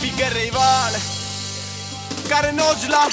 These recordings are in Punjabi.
Happy Garreval Karen Ojla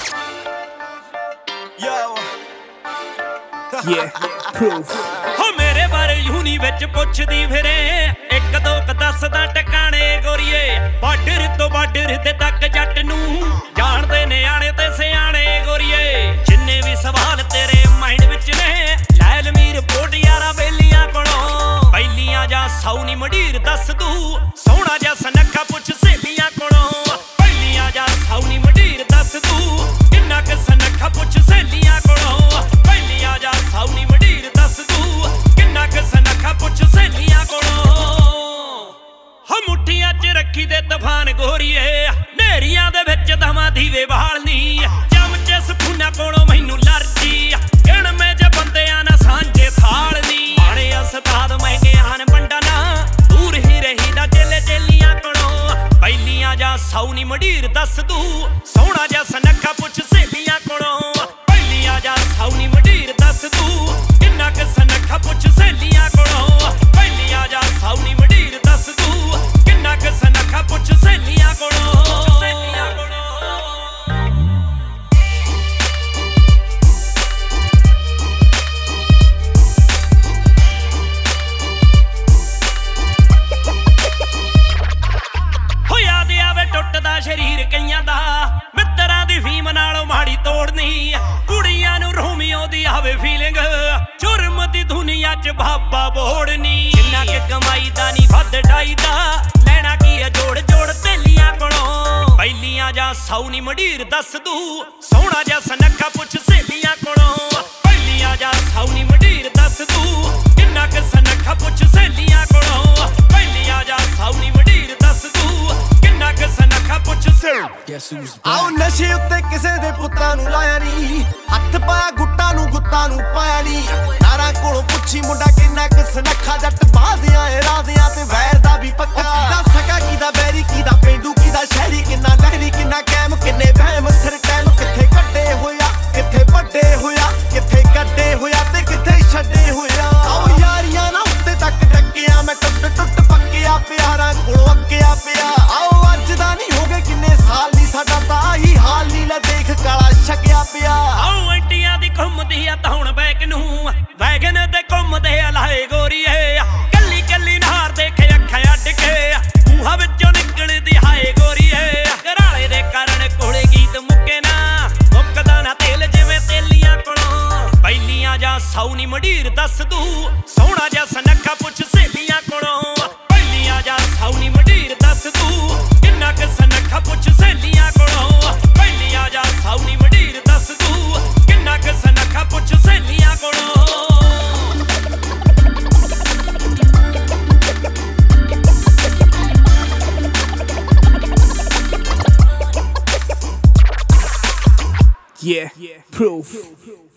Yo Yeah, proof ਹੋ ਮੇਰੇ ਬਾਰੇ ਯੂਨੀ ਵਿੱਚ ਪੁੱਛਦੀ ਫਿਰੇ ਇੱਕ ਦੋ ਕ ਦੱਸਦਾ ਟਿਕਾਣੇ ਗੋਰੀਏ ਬਾਰਡਰ ਤੋਂ ਬਾਰਡਰ ਤੇ ਤੱਕ ਜੱਟ ਨੂੰ ਜਾਣਦੇ ਨਿਆਣੇ ਤੇ ਸਿਆਣੇ ਗੋਰੀਏ ਜਿੰਨੇ ਵੀ ਸਵਾਲ ਤੇਰੇ ਮਾਈਂਡ ਵਿੱਚ ਨੇ ਲੈ ਲਮੀ ਰਿਪੋਰਟ ਯਾਰਾ ਬੇਲੀਆਂ ਕੋਲੋਂ ਪਹਿਲੀਆਂ ਜਾਂ ਸੌਣੀ ਮਢੀਰ ਦੱਸ ਦੂ ਸੋਹਣਾ ਜਾਂ ਸਨੱਖਾ ਪੁੱਛ ਸਹੇਲੀਆਂ ਕੋਲੋਂ ਪਹਿਲੀਆਂ ਜਾਂ ਸੌਣੀ ਮਢੀਰ ਦੱਸ ਦੂ ਕਿੰਨਾ ਕ ਸਨੱਖਾ ਪੁੱਛ ਸਹੇਲੀਆਂ ਕੋਲੋਂ ਪਹਿਲੀਆਂ ਜਾਂ ਸੌਣੀ ਮਢੀਰ ਦੱਸ ਦੂ ਕਿੰਨਾ ਕ ਸਨੱਖਾ ਪੁੱਛ ਸਹੇਲੀਆਂ ਕੋਲੋਂ ਹੋ ਮੁੱਠੀਆਂ 'ਚ ਰੱਖੀ ਦੇ ਤੂਫਾਨ ਗੋਰੀਏ ਨੇਰੀਆਂ ਦੇ ਵਿੱਚ ਦਵਾਂ ਦੀਵੇ ਬਾਲਨੀ ਚਮਚੇ ਸਪੂਨਾ ਕੋਲੋਂ ਮੈਨੂੰ ਲਰਜੀ ਗਿਣਵੇਂ ਜੇ ਬੰਦਿਆਂ ਨਾ ਸਾਂਝੇ ਥਾਲਨੀ ਆਣੇ ਉਸਤਾਦ ਮਹਿੰਗੇ ਹਨ ਪੰਡਾ ਨਾ ਦੂਰ ਹੀ ਰਹੀਦਾ ਚੇਲੇ ਚੇਲੀਆਂ ਕੋਲੋਂ ਪਹਿਲੀਆਂ ਜਾਂ ਸੌਣੀ ਮਢੀਰ ਦੱਸ ਦੂ ਸੋਹਣਾ ਜਾਂ ਸਨੱਖਾ ਪੁੱਛ ਸਹੇਲੀਆਂ ਕੋਲੋਂ ਪਹਿਲੀਆਂ ਜਾਂ ਸੌਣੀ ਮਢੀਰ ਦੱਸ ਦੂ ਕਿੰਨਾ ਕ ਸਨੱਖਾ ਪੁੱਛ ਸਹੇਲੀਆਂ ਕੋਲੋਂ ਪਹਿਲੀਆਂ ਜਾਂ ਸੌਣੀ ਮਢੀਰ ਦੱਸ ਦੂ ਕਿੰਨਾ ਕ ਸਨੱਖਾ ਪੁੱਛ ਸਹੇਲੀਆਂ ਕੋਲੋਂ ਟੁੱਟਦਾ ਸ਼ਰੀਰ ਕਈਆਂ ਦਾ ਮਿੱਤਰਾਂ ਦੀ ਫੀਮ ਨਾਲੋਂ ਮਾੜੀ ਤੋੜਨੀ ਕੁੜੀਆਂ ਨੂੰ ਰੋਮੀਓ ਦੀ ਆਵੇ ਫੀਲਿੰਗ ਜੁਰਮ ਦੀ ਦੁਨੀਆ 'ਚ ਬਾਬਾ ਬੋੜਨੀ ਜਿੰਨਾ ਕਿ ਕਮਾਈ ਦਾ ਨਹੀਂ ਵੱਧ ਡਾਈਦਾ ਲੈਣਾ ਕੀ ਹੈ ਜੋੜ ਜੋੜ ਤੇਲੀਆਂ ਕੋਲੋਂ ਪਹਿਲੀਆਂ ਜਾਂ ਸੌਣੀ ਮਢੀਰ ਦੱਸ ਦੂ ਸੋਹਣਾ ਜਾਂ ਸਨੱਖਾ ਪੁੱਛ ਸਹੇਲੀਆਂ ਕੋਲੋਂ ਪਹਿਲੀਆਂ ਜਾਂ ਸੌਣੀ ਮਢੀਰ ਦੱਸ ਦੂ ਕਿੰਨਾ ਕ ਸਨੱਖਾ ਪੁੱਛ ਸਹੇਲੀਆਂ ਕੋਲੋਂ ਪਹਿਲੀਆਂ ਜਾਂ ਸੌਣੀ ਮਢੀਰ ਦੱਸ ਦੂ ਕਿੰਨਾ ਕ ਸਨੱਖਾ ਪੁੱਛ ਆਓ ਨਸ਼ੇ ਉੱਤੇ ਕਿਸੇ ਦੇ ਪੁੱਤਾਂ ਨੂੰ ਲਾਇਆ ਨੀ ਹੱਥ ਪਾਇਆ ਗੁੱਟਾਂ ਨੂੰ ਪਾਇਆ ਨੀ ਨਾਰਾਂ ਕੋਲੋਂ ਪੁੱਛੀ ਮੁੰਡਾ ਕਿੰਨਾ ਕ ਸਨੱਖਾ ਜੱਟ ਬਾਦਿਆਂ ਰਾਦਿਆਂ ਤੇ ਵੈਰ ਦਾ ਵੀ ਪੱਕਾ ਕਿਦਾ ਸਕਾ ਕਿਦਾ ਬੈਰੀ ਕਿਦਾ ਪੇਂਡੂ ਕਿਦਾ ਸ਼ਹਿਰੀ ਕਿੰਨਾ ਲਹਿਰੀ ਕਿੰਨਾ ਕੈਮ ਕਿੰਨੇ ਵਹਿਮ ਸਿਰ ਟਾਈਮ ਕਿੱਥੇ ਕੱਢੇ ਹੋਇਆ ਕਿੱਥੇ ਵੱਡੇ ਹੋਇਆ ਕਿੱਥੇ ਕੱਢੇ ਹੋਇਆ ਤੇ ਕਿੱਥੇ ਛੱਡੇ ਹੋਇਆ ਆਓ ਯਾਰੀਆਂ ਨਾ ਉੱਤੇ ਤੱਕ ਟੱਕਿਆ ਮੈਂ ਟੁੱਟ ਪੱਕਿਆ ਪਿਆਰਾਂ ਕੋਲੋਂ ਅੱਕਿਆ ਪਿਆ ਆਓ ਅੱਜ ਦਾ ਨਹੀਂ ਹੋ ਗਏ ਕਿੰਨੇ ਸਾਲ ਨੀ ਸਾਡਾ ਤਾਂ ਆਹੀ ਹਾਲ ਨੀ ਲੈ ਦੇਖ ਕਾਲਾ ਛਕਿਆ ਪਿਆ ਆਓ ਐਂਟੀਆਂ ਦੀ ਘੁੰਮਦੀ ਆ ਤਾਂ ਹੁਣ ਬੈਕ ਨੂੰ ਵੈਗਨ ਤੇ ਘੁੰਮਦੇ ਆ ਲਾਏ ਗੋਰੀਏ ਕੱਲੀ ਕੱਲੀ ਨਹਾਰ ਦੇਖੇ ਅੱਖਾਂ ਅੱਡ ਕੇ ਮੂੰਹਾਂ ਵਿੱਚੋਂ ਨਿਕਲਦੀ ਹਾਏ ਗੋਰੀਏ ਘਰਾਲੇ ਦੇ ਕਾਰਨ ਕੋਲੇ ਗੀਤ ਮੁੱਕੇ ਨਾ ਮੁੱਕਦਾ ਨਾ ਤੇਲ ਜਿਵੇਂ ਤੇਲੀਆਂ ਕੋਲੋਂ ਪਹਿਲੀਆਂ ਜਾਂ ਸੌਣੀ ਮਢੀਰ ਦੱਸ ਦੂ ਸੋਹਣਾ ਜਾਂ ਸਨੱਖਾ ਪੁੱਛ ਸਹੇਲੀਆਂ ਕੋਲੋਂ ਪਹਿਲੀਆਂ ਜਾਂ ਸੌਣੀ ਮਢੀਰ ਦੱਸ ਦੂ ਕਿੰਨਾ ਕ ਸਨੱਖਾ ਪੁੱਛ ਸਹੇਲੀਆਂ ਕੋਲੋਂ ਪਹਿਲੀਆਂ ਜਾਂ ਸੌਣੀ ਮਢੀਰ ਦੱਸ ਦੂ ਕਿੰਨਾ ਕ ਸਨੱਖਾ ਪੁੱਛ ਸਹੇਲੀਆਂ ਕੋਲੋਂ Yeah, proof